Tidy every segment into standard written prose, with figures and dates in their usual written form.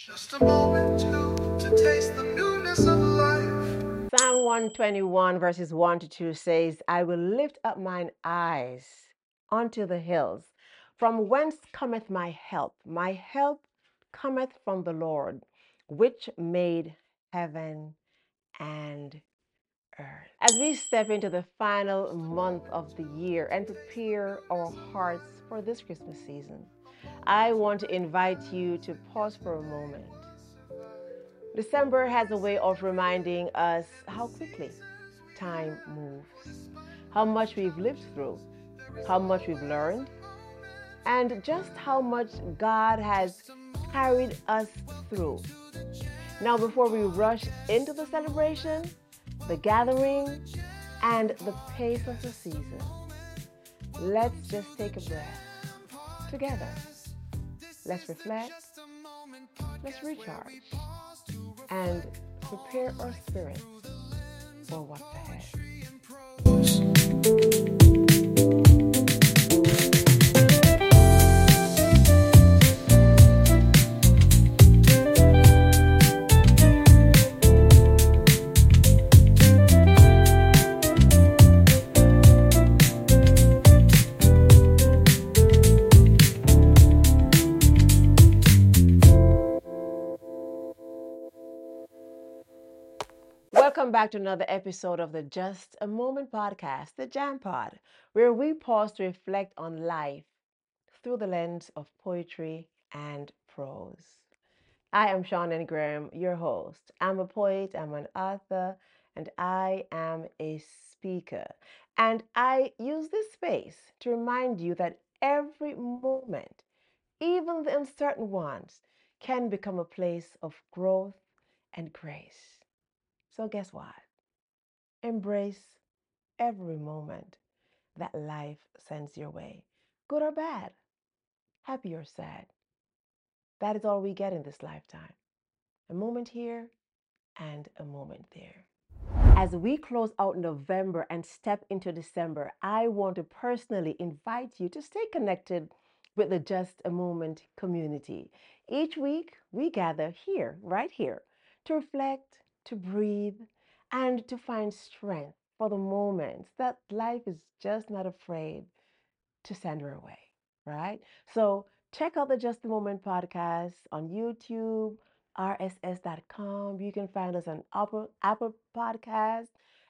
Just a moment to taste the newness of life. Psalm 121, verses 1 to 2 says, I will lift up mine eyes unto the hills. From whence cometh my help? My help cometh from the Lord, which made heaven and earth. As we step into the final month of the year and prepare our hearts for this Christmas season, I want to invite you to pause for a moment. December has a way of reminding us how quickly time moves, how much we've lived through, how much we've learned, and just how much God has carried us through. Now, before we rush into the celebration, the gathering, and the pace of the season, let's just take a breath together. Let's reflect, let's recharge, and prepare our spirits for what's ahead. Welcome back to another episode of the Just a Moment podcast, the Jam Pod, where we pause to reflect on life through the lens of poetry and prose. I am Sean N. Graham, your host. I'm a poet, I'm an author, and I am a speaker. And I use this space to remind you that every moment, even the uncertain ones, can become a place of growth and grace. So, guess what? Embrace every moment that life sends your way, good or bad, happy or sad. That is all we get in this lifetime, a moment here and a moment there. As we close out November and step into December, I want to personally invite you to stay connected with the Just a Moment community. Each week, we gather here, right here, to reflect, to breathe, and to find strength for the moments that life is just not afraid to send her away, right? So check out the Just a Moment podcast on YouTube, rss.com. You can find us on Apple Podcast,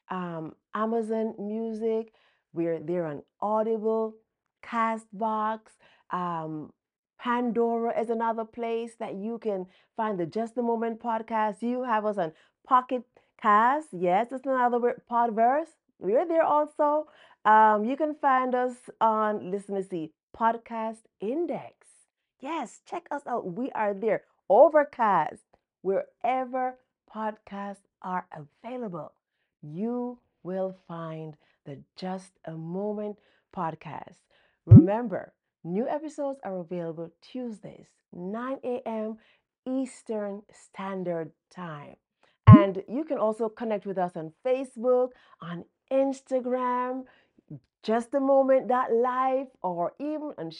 Amazon Music. We're there on Audible, Castbox, um, Pandora is another place that you can find the Just a Moment podcast. You have us on Pocket Cast. Yes, it's another podverse. We're there also. You can find us on, listen to see, Podcast Index. Yes, check us out. We are there. Overcast, wherever podcasts are available, you will find the Just a Moment podcast. Remember, new episodes are available Tuesdays, 9 a.m. Eastern Standard Time. And you can also connect with us on Facebook, on Instagram, just a moment.live, or even on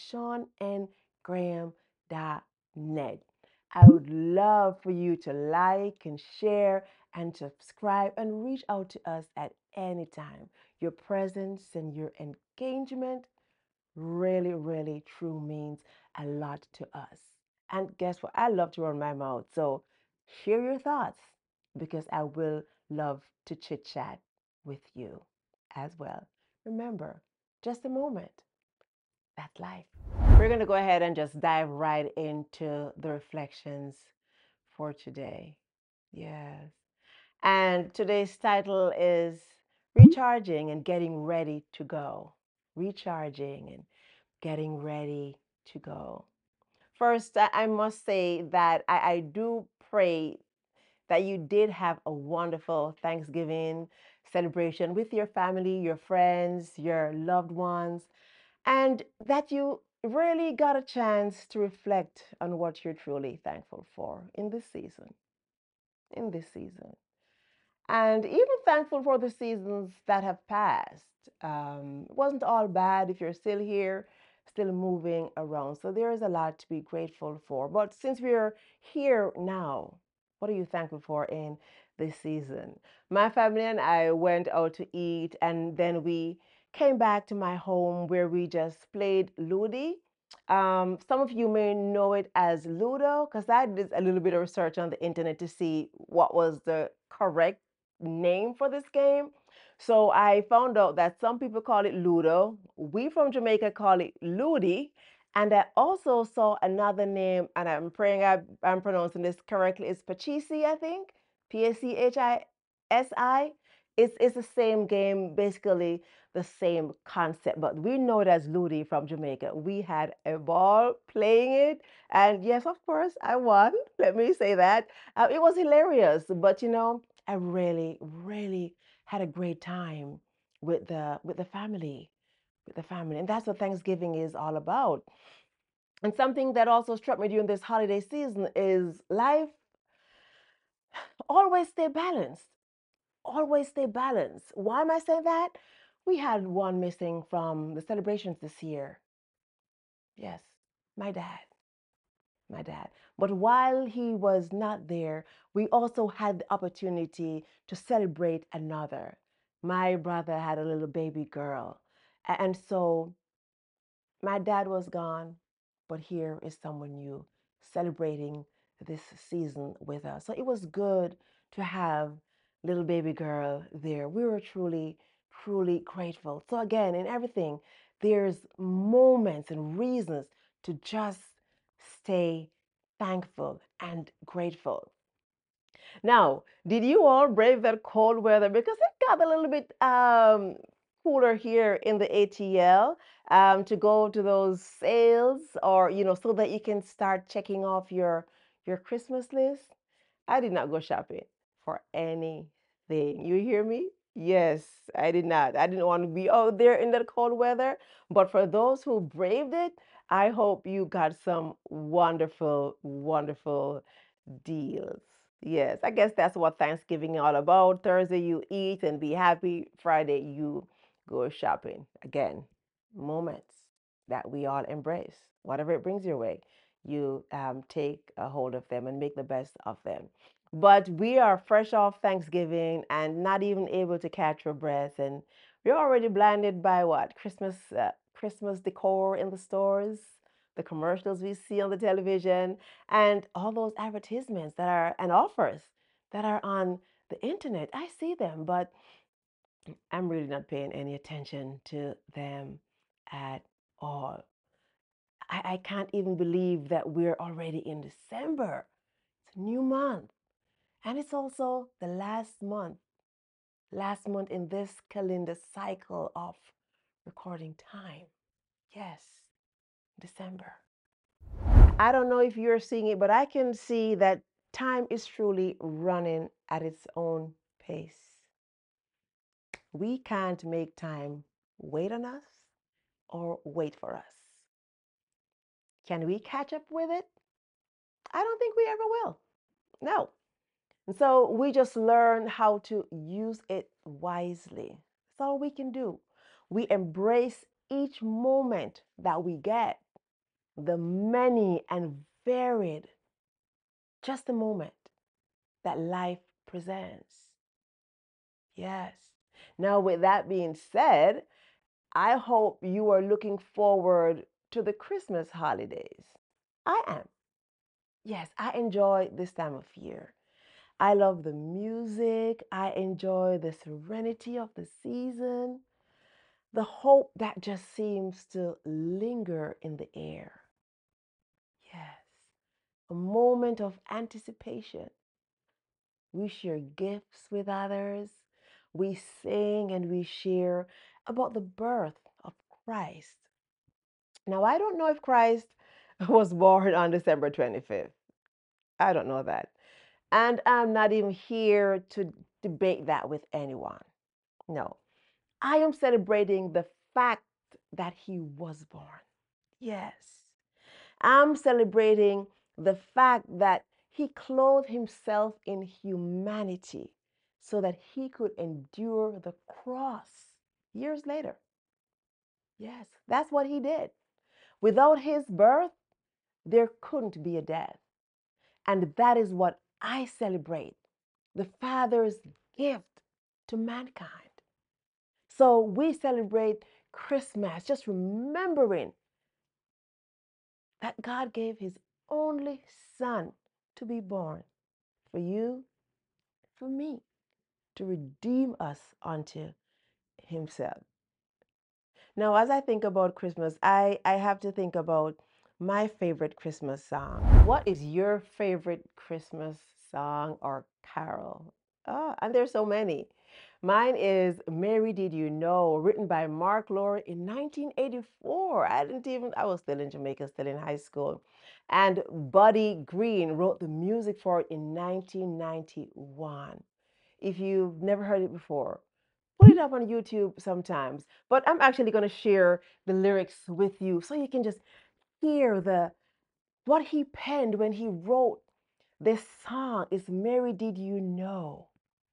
seanngraham.net. I would love for you to like and share and subscribe and reach out to us at any time. Your presence and your engagement really, really true means a lot to us. And guess what? I love to run my mouth. So share your thoughts because I will love to chit chat with you as well. Remember, just a moment. That's life. We're going to go ahead and just dive right into the reflections for today. Yes. And today's title is Recharging and Getting Ready to Go. Recharging and getting ready to go. First, I must say that I do pray that you did have a wonderful Thanksgiving celebration with your family, your friends, your loved ones, and that you really got a chance to reflect on what you're truly thankful for in this season. In this season. And even thankful for the seasons that have passed. It wasn't all bad if you're still here. still moving around. So there is a lot to be grateful for. But since we're here now, what are you thankful for in this season? My family and I went out to eat, and then we came back to my home where we just played Ludi. Some of you may know it as Ludo because I did a little bit of research on the internet to see what was the correct name for this game. So I found out that some people call it Ludo. We from Jamaica call it Ludi. And I also saw another name, and I'm praying I'm pronouncing this correctly. It's Pachisi, I think. Phisi. It's the same game, basically the same concept, but we know it as Ludi from Jamaica. We had a ball playing it, and yes, of course, I won. Let me say that. It was hilarious, but I really, really had a great time with the family, and that's what Thanksgiving is all about. And something that also struck me during this holiday season is life always stay balanced. Always stay balanced. Why am I saying that? We had one missing from the celebrations this year. Yes, my dad. My dad. But while he was not there, we also had the opportunity to celebrate another. My brother had a little baby girl. And so my dad was gone, but here is someone new celebrating this season with us. So it was good to have little baby girl there. We were truly, truly grateful. So again, in everything, there's moments and reasons to just stay thankful and grateful. Now, did you all brave that cold weather? Because it got a little bit cooler here in the ATL to go to those sales or, so that you can start checking off your Christmas list. I did not go shopping for anything. You hear me? Yes, I did not. I didn't want to be out there in that cold weather. But for those who braved it, I hope you got some wonderful, wonderful deals. Yes, I guess that's what Thanksgiving is all about. Thursday you eat and be happy. Friday you go shopping. Again, moments that we all embrace. Whatever it brings your way, you take a hold of them and make the best of them. But we are fresh off Thanksgiving and not even able to catch our breath, and we're already blinded by what Christmas decor in the stores, the commercials we see on the television, and all those advertisements that are and offers that are on the internet. I see them, but I'm really not paying any attention to them at all. I can't even believe that we're already in December. It's a new month. And it's also the last month in this calendar cycle of recording time. Yes, December. I don't know if you're seeing it, but I can see that time is truly running at its own pace. We can't make time wait on us or wait for us. Can we catch up with it? I don't think we ever will. No. And so we just learn how to use it wisely. That's all we can do. We embrace each moment that we get, the many and varied, just a moment that life presents. Yes. Now, with that being said, I hope you are looking forward to the Christmas holidays. I am. Yes, I enjoy this time of year. I love the music. I enjoy the serenity of the season, the hope that just seems to linger in the air. Yes, a moment of anticipation. We share gifts with others. We sing and we share about the birth of Christ. Now, I don't know if Christ was born on December 25th. I don't know that. And I'm not even here to debate that with anyone. No, I am celebrating the fact that he was born. Yes, I'm celebrating the fact that he clothed himself in humanity so that he could endure the cross years later. Yes, that's what he did. Without his birth, there couldn't be a death. And that is what I celebrate, the Father's gift to mankind. So we celebrate Christmas just remembering that God gave his only Son to be born for you, for me, to redeem us unto himself. Now, as I think about Christmas, I have to think about my favorite Christmas song. What is your favorite Christmas song or carol? And there's so many. Mine is Mary Did You Know, written by Mark Lowry in 1984. I was still in Jamaica, still in high school. And Buddy Green wrote the music for it in 1991. If you've never heard it before, put it up on YouTube sometimes. But I'm actually going to share the lyrics with you so you can just hear the what he penned when he wrote this song is Mary, did you know?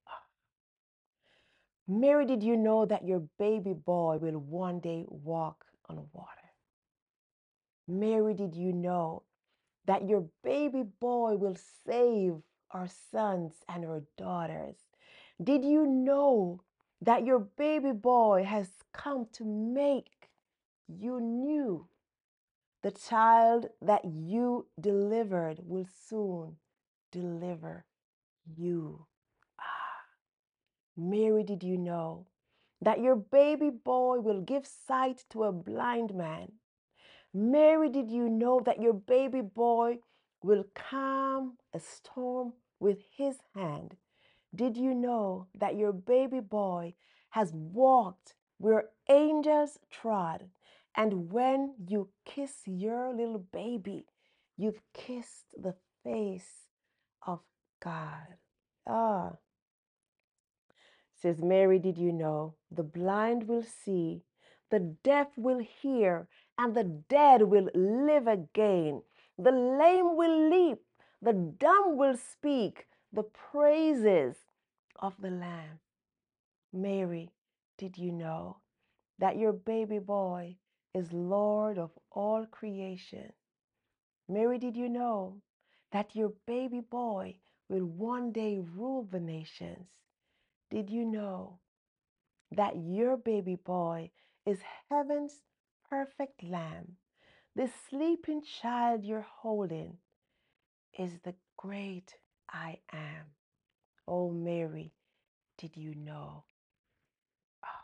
Mary, did you know that your baby boy will one day walk on water? Mary, did you know that your baby boy will save our sons and our daughters? Did you know that your baby boy has come to make you new? The child that you delivered will soon deliver you. Ah, Mary, did you know that your baby boy will give sight to a blind man? Mary, did you know that your baby boy will calm a storm with his hand? Did you know that your baby boy has walked where angels trod? And when you kiss your little baby, you've kissed the face of God. Ah, says Mary, did you know the blind will see, the deaf will hear, and the dead will live again? The lame will leap, the dumb will speak the praises of the Lamb. Mary, did you know that your baby boy is Lord of all creation? Mary, did you know that your baby boy will one day rule the nations? Did you know that your baby boy is heaven's perfect lamb? This sleeping child you're holding is the great I am. Oh, Mary, did you know? Oh,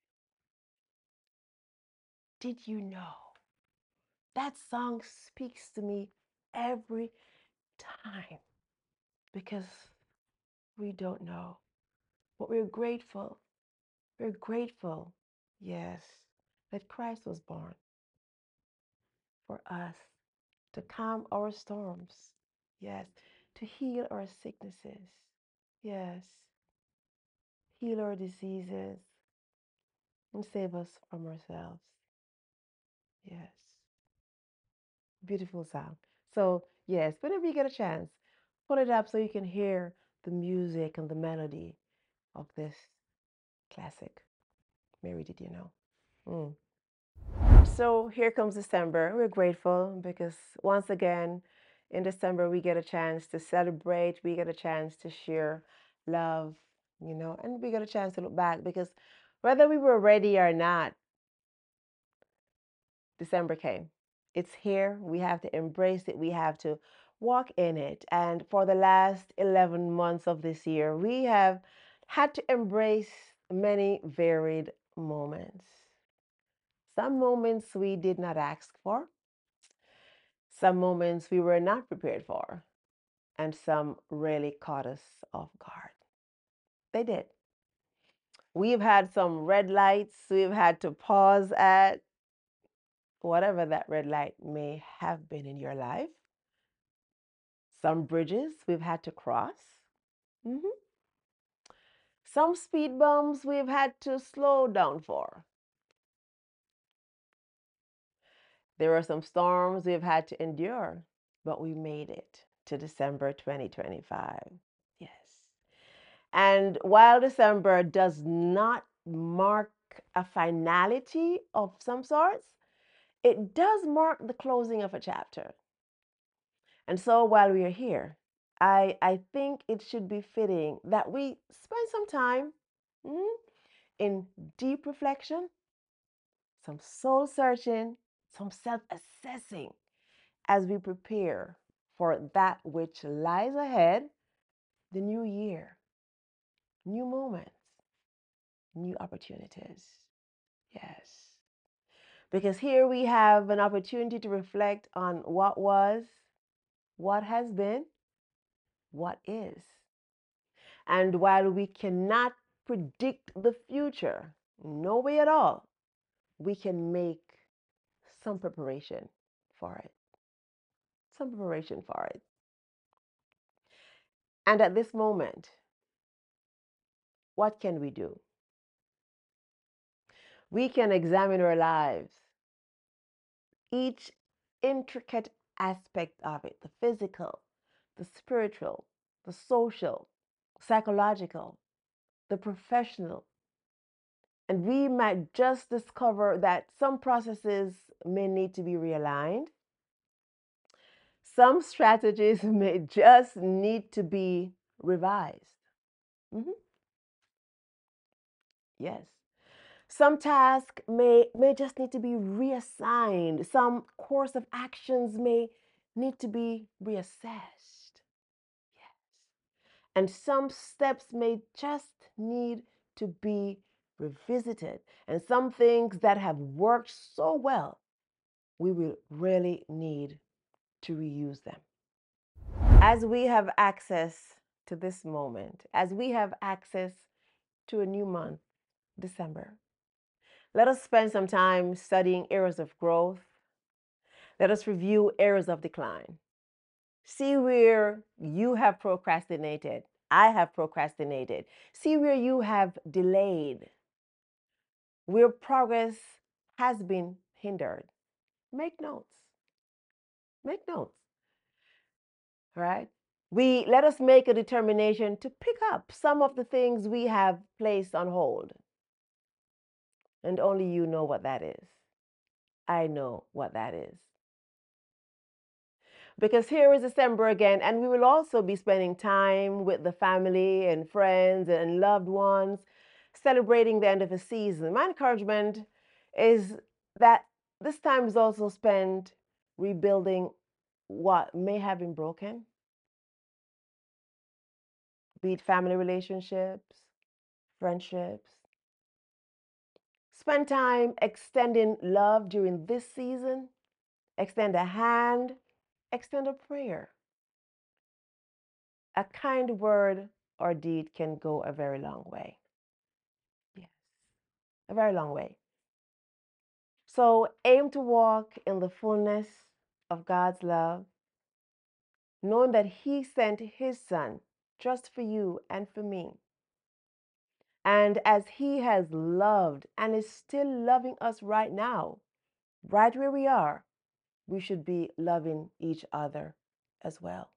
did you know? That song speaks to me every time because we don't know, but we're grateful. We're grateful, yes, that Christ was born for us to calm our storms, yes, to heal our sicknesses, yes, heal our diseases, and save us from ourselves, yes. Beautiful sound. So, yes, whenever you get a chance, put it up so you can hear the music and the melody of this classic. Mary, did you know? Mm. So here comes December. We're grateful because once again, in December, we get a chance to celebrate, we get a chance to share love, and we get a chance to look back because whether we were ready or not, December came. It's here. We have to embrace it. We have to walk in it. And for the last 11 months of this year, we have had to embrace many varied moments. Some moments we did not ask for, some moments we were not prepared for, and some really caught us off guard. They did. We've had some red lights we've had to pause at, whatever that red light may have been in your life. Some bridges we've had to cross. Mhm. Some speed bumps we've had to slow down for. There are some storms we've had to endure, but we made it to December 2025. Yes. And while December does not mark a finality of some sorts, It does mark the closing of a chapter. And so while we are here, I think it should be fitting that we spend some time in deep reflection, some soul searching, some self assessing as we prepare for that which lies ahead, the new year, new moments, new opportunities. Yes. Because here we have an opportunity to reflect on what was, what has been, what is. And while we cannot predict the future, no way at all, we can make some preparation for it. Some preparation for it. And at this moment, what can we do? We can examine our lives, each intricate aspect of it, the physical, the spiritual, the social, psychological, the professional. And we might just discover that some processes may need to be realigned. Some strategies may just need to be revised. Mhm. Yes. Some tasks may just need to be reassigned. Some course of actions may need to be reassessed. Yes. And some steps may just need to be revisited. And some things that have worked so well, we will really need to reuse them. As we have access to this moment, as we have access to a new month, December, let us spend some time studying areas of growth. Let us review areas of decline. See where you have procrastinated. I have procrastinated. See where you have delayed, where progress has been hindered. Make notes. Make notes. Right? We let us make a determination to pick up some of the things we have placed on hold. And only you know what that is. I know what that is. Because here is December again, and we will also be spending time with the family and friends and loved ones, celebrating the end of the season. My encouragement is that this time is also spent rebuilding what may have been broken, be it family relationships, friendships. Spend time extending love during this season. Extend a hand, extend a prayer. A kind word or deed can go a very long way. Yes, a very long way. So aim to walk in the fullness of God's love, knowing that He sent His Son just for you and for me. And as He has loved and is still loving us right now, right where we are, we should be loving each other as well.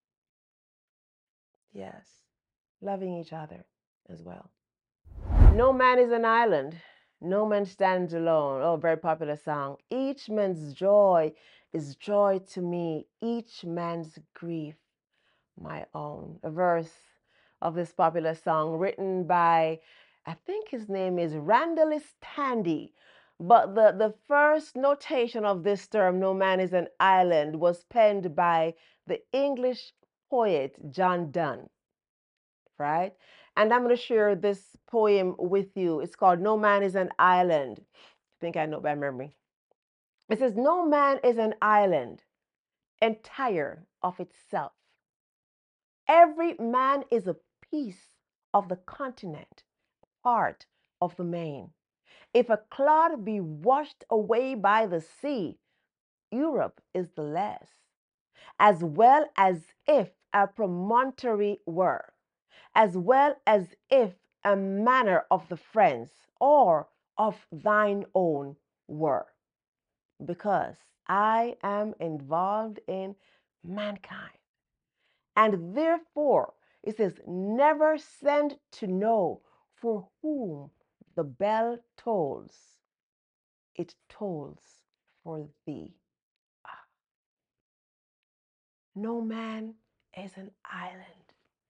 Yes, loving each other as well. No man is an island. No man stands alone. Oh, very popular song. Each man's joy is joy to me. Each man's grief, my own. A verse of this popular song written by, I think his name is Randall Tandy. But the first notation of this term, no man is an island, was penned by the English poet John Donne, right? And I'm going to share this poem with you. It's called No Man is an Island. I think I know by memory. It says, No man is an island entire of itself. Every man is a piece of the continent, part of the main. If a cloud be washed away by the sea, Europe is the less, as well as if a promontory were, as well as if a manner of the friends or of thine own were, because I am involved in mankind. And therefore, it says, never send to know for whom the bell tolls. It tolls for thee. Ah, no man is an island.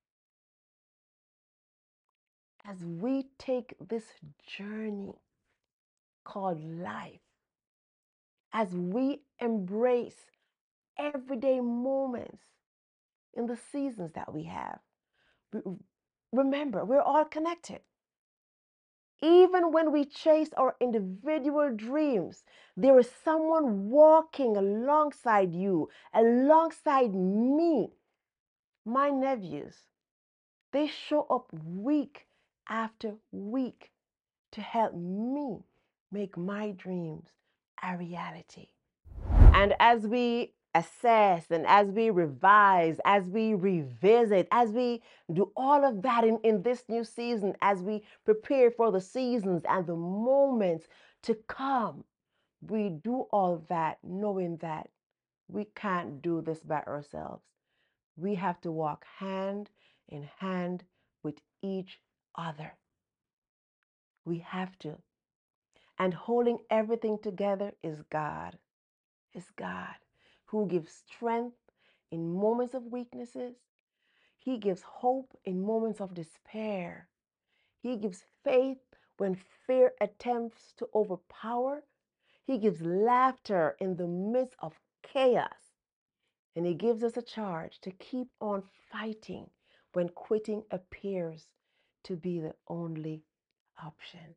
As we take this journey called life, as we embrace everyday moments in the seasons that we have, remember, we're all connected. Even when we chase our individual dreams, there is someone walking alongside you, alongside me. My nephews, they show up week after week to help me make my dreams a reality. And as we assess and as we revise, as we revisit, as we do all of that in this new season, as we prepare for the seasons and the moments to come, we do all that knowing that we can't do this by ourselves. We have to walk hand in hand with each other. We have to. And holding everything together is God. Is God who gives strength in moments of weaknesses. He gives hope in moments of despair. He gives faith when fear attempts to overpower. He gives laughter in the midst of chaos. And He gives us a charge to keep on fighting when quitting appears to be the only option.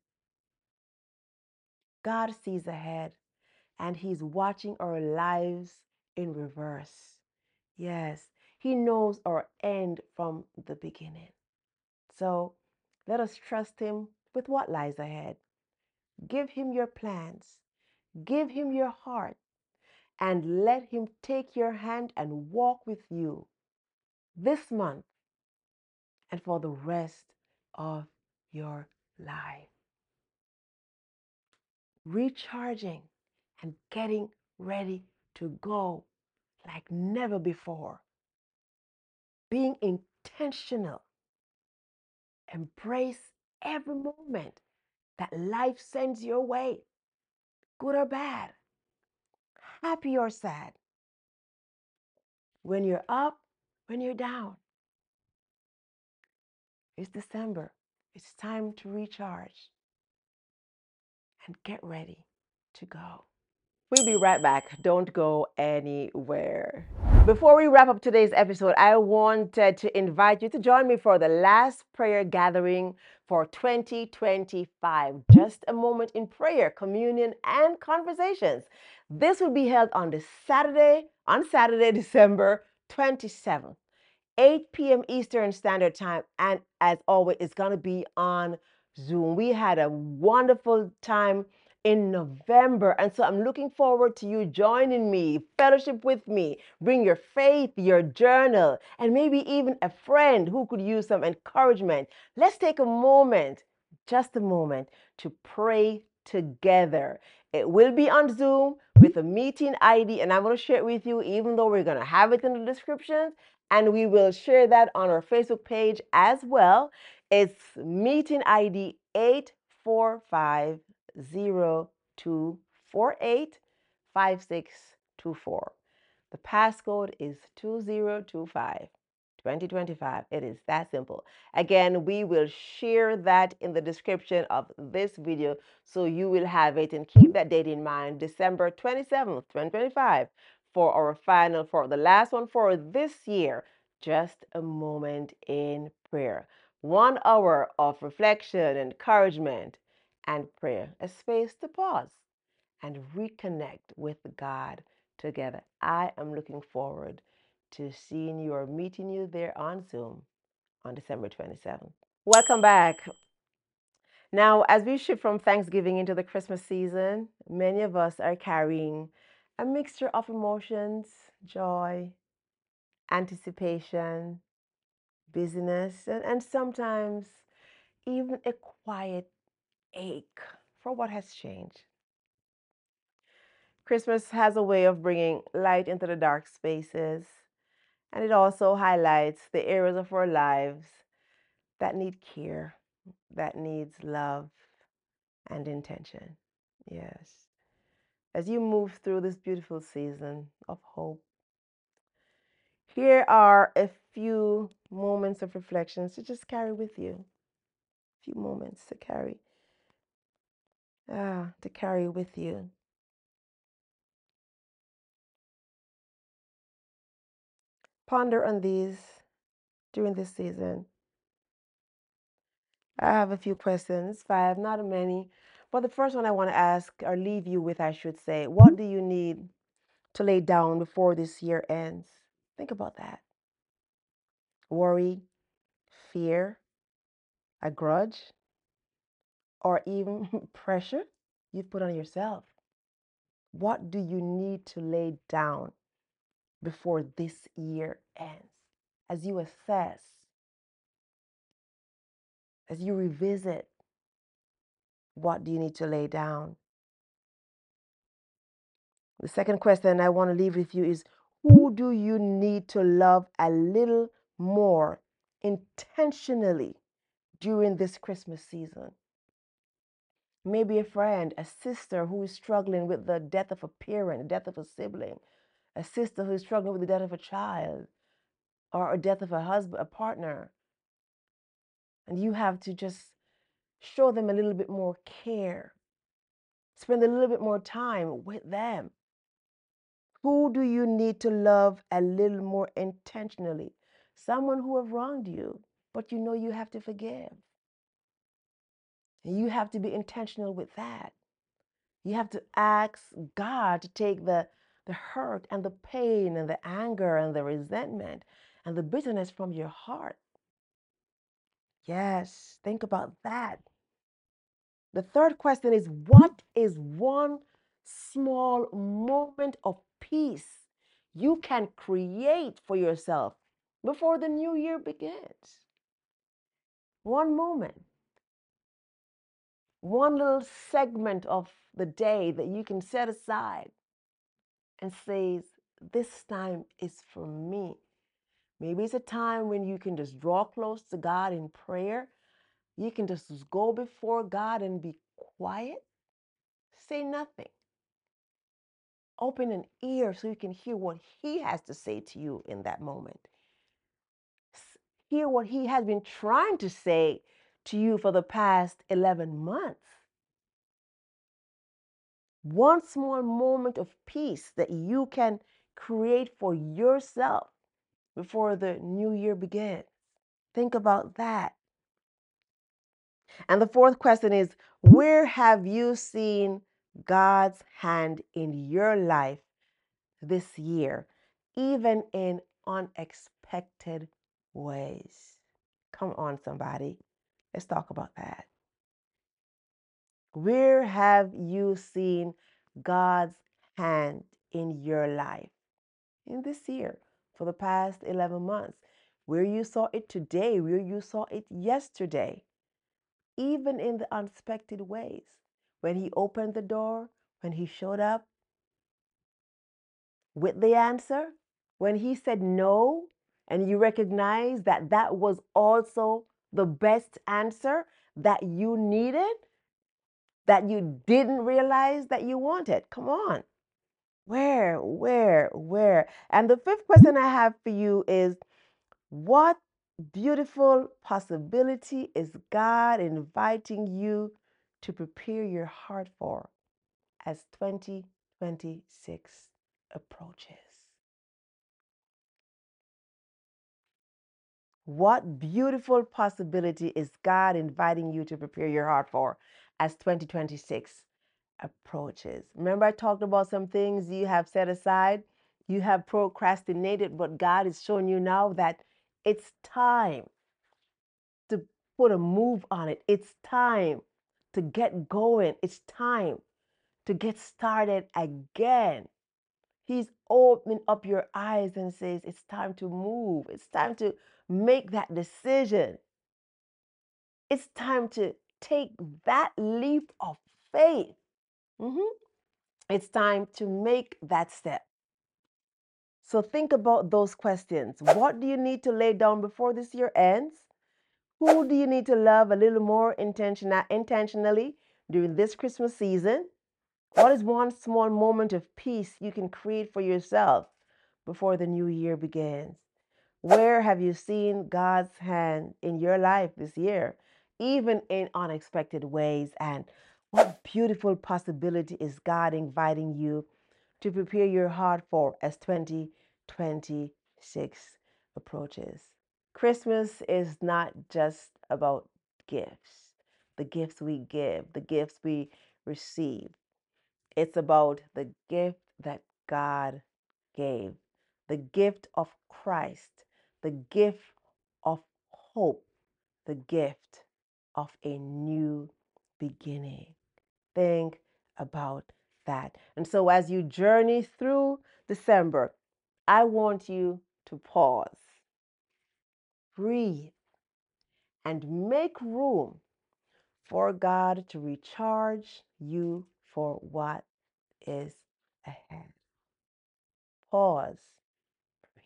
God sees ahead and He's watching our lives in reverse. Yes, He knows our end from the beginning. So let us trust Him with what lies ahead. Give Him your plans, give Him your heart, and let Him take your hand and walk with you this month and for the rest of your life. Recharging and getting ready to go like never before. Being intentional. Embrace every moment that life sends your way, good or bad, happy or sad. When you're up, when you're down. It's December. It's time to recharge and get ready to go. We'll be right back. Don't go anywhere. Before we wrap up today's episode, I wanted to invite you to join me for the last prayer gathering for 2025. Just a moment in prayer, communion, and conversations. This will be held on Saturday, December 27th. 8 p.m. Eastern Standard Time. And as always, it's going to be on Zoom. We had a wonderful time in November. And so I'm looking forward to you joining me, fellowship with me. Bring your faith, your journal, and maybe even a friend who could use some encouragement. Let's take a moment, just a moment, to pray together. It will be on Zoom with a meeting ID, and I'm going to share it with you, even though we're going to have it in the description. And we will share that on our Facebook page as well. It's meeting ID 84502485624. The passcode is 2025. 2025. It is that simple. Again, we will share that in the description of this video so you will have it, and keep that date in mind, December 27th, 2025, for the last one for this year, just a moment in prayer. 1 hour of reflection, encouragement, and prayer. A space to pause and reconnect with God together. I am looking forward to seeing you or meeting you there on Zoom on December 27th. Welcome back. Now, as we shift from Thanksgiving into the Christmas season, many of us are carrying a mixture of emotions: joy, anticipation, busyness, and sometimes even a quiet ache for what has changed. Christmas has a way of bringing light into the dark spaces, and it also highlights the areas of our lives that need care, that needs love and intention. Yes. as you move through this beautiful season of hope. Here are a few moments of reflections to just carry with you. A few moments to carry with you. Ponder on these during this season. I have a few questions, 5, not many. But the first one I want to ask, or leave you with, I should say, what do you need to lay down before this year ends? Think about that. Worry, fear, a grudge, or even pressure you've put on yourself. What do you need to lay down before this year ends? As you assess, as you revisit, what do you need to lay down? The second question I want to leave with you is, who do you need to love a little more intentionally during this Christmas season? Maybe a friend, a sister who is struggling with the death of a parent, the death of a sibling, a sister who is struggling with the death of a child, or a death of a husband, a partner. And you have to just show them a little bit more care, spend a little bit more time with them. Who do you need to love a little more intentionally? Someone who have wronged you, but you know you have to forgive. And you have to be intentional with that. You have to ask God to take the hurt and the pain and the anger and the resentment and the bitterness from your heart. Yes, think about that. The third question is, what is one small moment of peace you can create for yourself before the new year begins? One moment, one little segment of the day that you can set aside and say, this time is for me. Maybe it's a time when you can just draw close to God in prayer. You can just go before God and be quiet, say nothing. Open an ear so you can hear what He has to say to you in that moment. Hear what He has been trying to say to you for the past 11 months. One small moment of peace that you can create for yourself before the new year begins. Think about that. And the fourth question is, where have you seen God's hand in your life this year, even in unexpected ways? Come on, somebody. Let's talk about that. Where have you seen God's hand in your life in this year for the past 11 months? Where you saw it today, where you saw it yesterday, even in the unexpected ways. When He opened the door, when He showed up with the answer, when He said no, and you recognize that that was also the best answer that you needed, that you didn't realize that you wanted. Come on. Where? And the fifth question I have for you is, what beautiful possibility is God inviting you to prepare your heart for as 2026 approaches? What beautiful possibility is God inviting you to prepare your heart for as 2026 approaches? Remember, I talked about some things you have set aside, you have procrastinated, but God is showing you now that it's time to put a move on it. It's time to get going. It's time to get started again. He's opening up your eyes and says, it's time to move. It's time to make that decision. It's time to take that leap of faith. It's time to make that step. So think about those questions. What do you need to lay down before this year ends? Who do you need to love a little more intentionally during this Christmas season? What is one small moment of peace you can create for yourself before the new year begins? Where have you seen God's hand in your life this year, even in unexpected ways? And what beautiful possibility is God inviting you to prepare your heart for as 2026 approaches? Christmas is not just about gifts, the gifts we give, the gifts we receive. It's about the gift that God gave, the gift of Christ, the gift of hope, the gift of a new beginning. Think about that. And so, as you journey through December, I want you to pause, breathe, and make room for God to recharge you for what is ahead. Pause, breathe,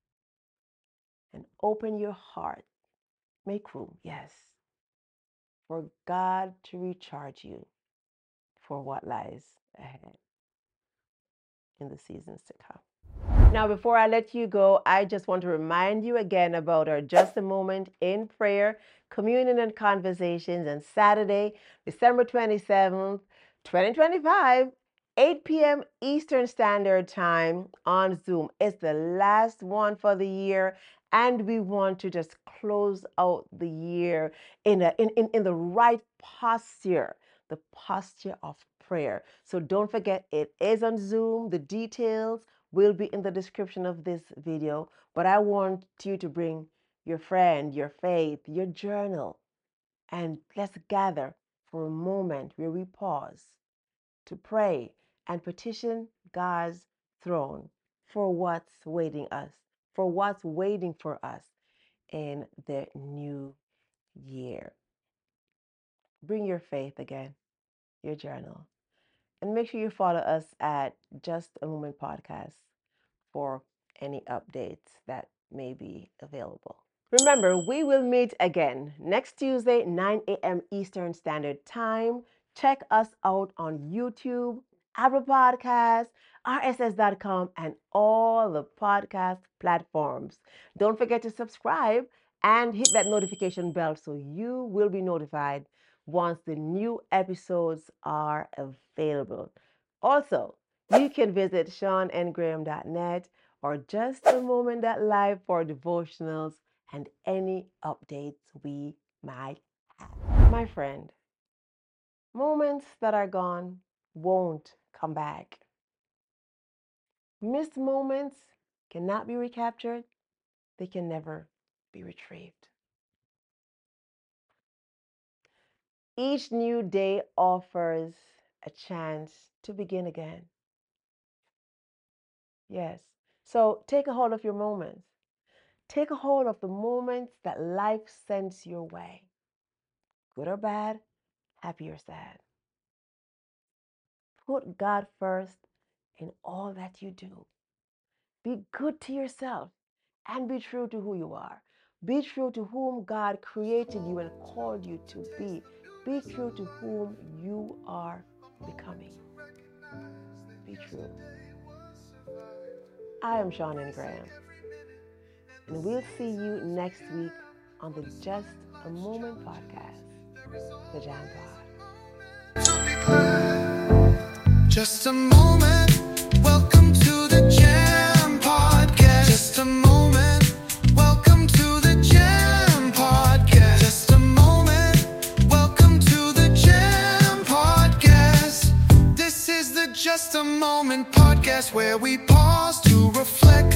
and open your heart. Make room, yes, for God to recharge you for what lies ahead in the seasons to come. Now, before I let you go, I just want to remind you again about our Just a Moment in Prayer, Communion and Conversations on Saturday, December 27th, 2025, 8 p.m. Eastern Standard Time on Zoom. It's the last one for the year, and we want to just close out the year in the right posture, the posture of prayer. So don't forget, it is on Zoom. The details will be in the description of this video, but I want you to bring your friend, your faith, your journal, and let's gather for a moment where we pause to pray and petition God's throne for what's waiting us, for what's waiting for us in the new year. Bring your faith again, your journal, and make sure you follow us at Just a Moment Podcast for any updates that may be available. Remember, we will meet again next Tuesday, 9 a.m. Eastern Standard Time. Check us out on YouTube, Apple Podcasts, RSS.com, and all the podcast platforms. Don't forget to subscribe and hit that notification bell so you will be notified once the new episodes are available. Also, you can visit SeanNGraham.net or justamoment.live for devotionals and any updates we might have. My friend, moments that are gone won't come back. Missed moments cannot be recaptured, they can never be retrieved. Each new day offers a chance to begin again. Yes. So take a hold of your moments. Take a hold of the moments that life sends your way, good or bad, happy or sad. Put God first in all that you do. Be good to yourself and be true to who you are. Be true to whom God created you and called you to be. Be true to whom you are becoming. Be true. I am Sean N. Graham, and we'll see you next week on the Just a Moment podcast, the Jam Pod. To be glad. Just a moment. Welcome to the Jam Podcast. Just a moment. Welcome to the Jam Podcast. Just a moment. Welcome to the Jam Podcast. This is the Just a Moment podcast where we pause to reflect